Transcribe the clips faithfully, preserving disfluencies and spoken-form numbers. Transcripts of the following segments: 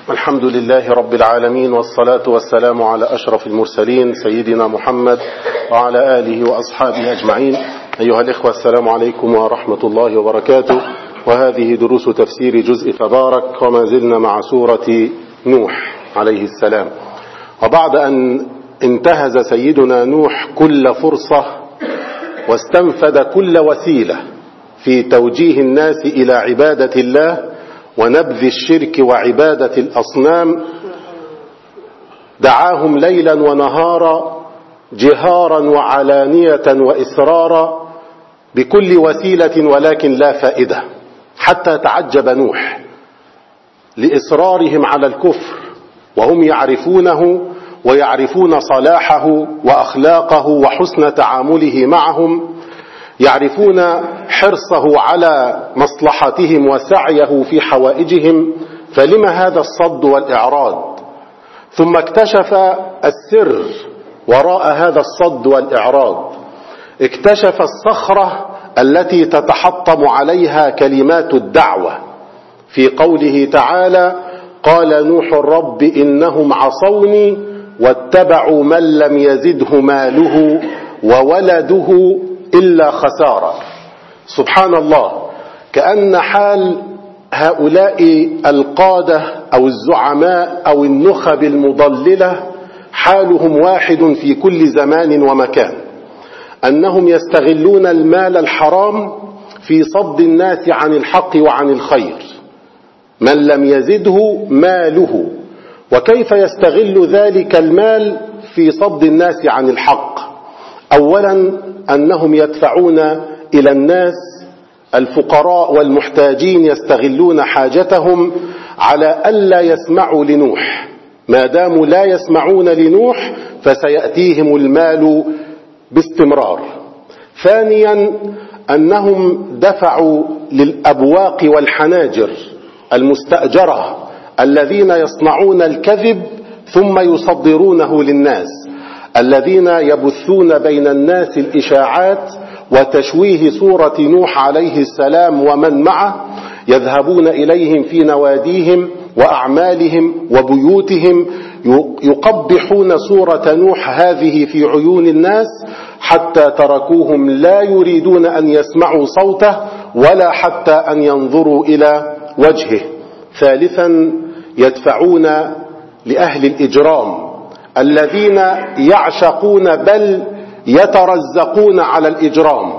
الحمد لله رب العالمين، والصلاة والسلام على أشرف المرسلين سيدنا محمد وعلى آله وأصحابه أجمعين. أيها الإخوة، السلام عليكم ورحمة الله وبركاته. وهذه دروس تفسير جزء تبارك، وما زلنا مع سورة نوح عليه السلام. وبعد أن انتهز سيدنا نوح كل فرصة واستنفذ كل وسيلة في توجيه الناس إلى عبادة الله ونبذ الشرك وعبادة الأصنام، دعاهم ليلا ونهارا جهارا وعلانية وإسرارا بكل وسيلة، ولكن لا فائدة، حتى تعجب نوح لإصرارهم على الكفر وهم يعرفونه ويعرفون صلاحه وأخلاقه وحسن تعامله معهم، يعرفون حرصه على مصلحتهم وسعيه في حوائجهم، فلم هذا الصد والإعراض؟ ثم اكتشف السر وراء هذا الصد والإعراض، اكتشف الصخرة التي تتحطم عليها كلمات الدعوة في قوله تعالى: قال نوح رب إنهم عصوني واتبعوا من لم يزده ماله وولده إلا خسارة. سبحان الله، كأن حال هؤلاء القادة أو الزعماء أو النخب المضللة حالهم واحد في كل زمان ومكان، أنهم يستغلون المال الحرام في صد الناس عن الحق وعن الخير. من لم يزده ماله، وكيف يستغل ذلك المال في صد الناس عن الحق؟ أولا، أنهم يدفعون إلى الناس الفقراء والمحتاجين، يستغلون حاجتهم على ألا يسمعوا لنوح. ما داموا لا يسمعون لنوح فسيأتيهم المال باستمرار. ثانيا، أنهم دفعوا للأبواق والحناجر المستأجرة الذين يصنعون الكذب ثم يصدرونه للناس، الذين يبثون بين الناس الإشاعات وتشويه صورة نوح عليه السلام ومن معه، يذهبون إليهم في نواديهم وأعمالهم وبيوتهم، يقبحون صورة نوح هذه في عيون الناس، حتى تركوهم لا يريدون أن يسمعوا صوته ولا حتى أن ينظروا إلى وجهه. ثالثا، يدفعون لأهل الإجرام الذين يعشقون بل يترزقون على الإجرام،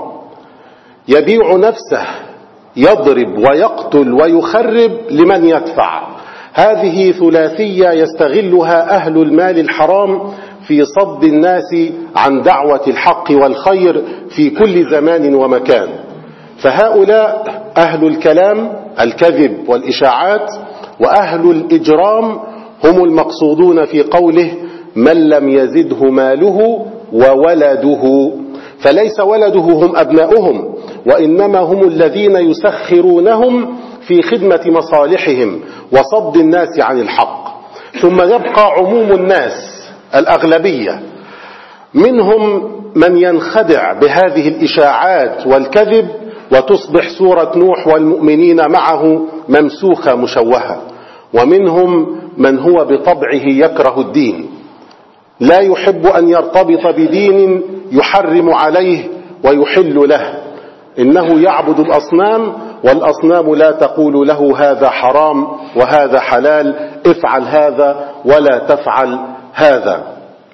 يبيع نفسه، يضرب ويقتل ويخرب لمن يدفع. هذه ثلاثية يستغلها أهل المال الحرام في صد الناس عن دعوة الحق والخير في كل زمان ومكان. فهؤلاء أهل الكلام الكذب والإشاعات، وأهل الإجرام هم المقصودون في قوله من لم يزده ماله وولده. فليس ولده هم أبناؤهم، وإنما هم الذين يسخرونهم في خدمة مصالحهم وصد الناس عن الحق. ثم يبقى عموم الناس الأغلبية، منهم من ينخدع بهذه الإشاعات والكذب وتصبح سورة نوح والمؤمنين معه ممسوخة مشوهة، ومنهم من هو بطبعه يكره الدين، لا يحب أن يرتبط بدين يحرم عليه ويحل له، إنه يعبد الأصنام، والأصنام لا تقول له هذا حرام وهذا حلال، افعل هذا ولا تفعل هذا.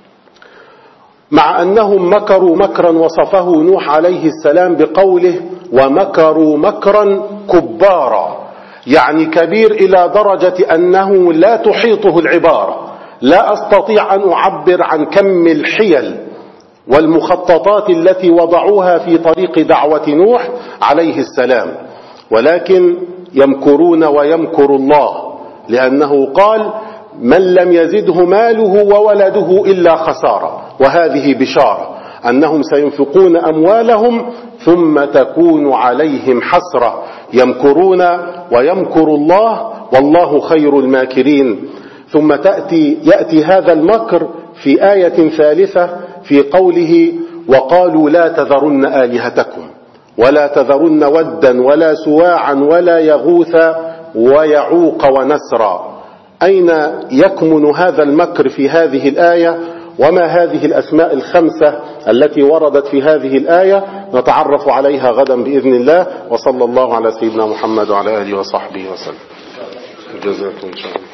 مع أنهم مكروا مكرا وصفه نوح عليه السلام بقوله ومكروا مكرا كبارا، يعني كبير إلى درجة أنه لا تحيطه العبارة. لا أستطيع أن أعبر عن كم الحيل والمخططات التي وضعوها في طريق دعوة نوح عليه السلام، ولكن يمكرون ويمكر الله، لأنه قال من لم يزده ماله وولده إلا خسارة. وهذه بشارة أنهم سينفقون أموالهم ثم تكون عليهم حسرة. يمكرون ويمكر الله والله خير الماكرين. ثم تأتي يأتي هذا المكر في آية ثالثة في قوله وقالوا لا تذرن آلهتكم ولا تذرن ودا ولا سواعا ولا يغوث ويعوق ونسرا. أين يكمن هذا المكر في هذه الآية، وما هذه الأسماء الخمسة التي وردت في هذه الآية، نتعرف عليها غدا بإذن الله. وصلى الله على سيدنا محمد وعلى آله وصحبه وسلم. جزاكم الله.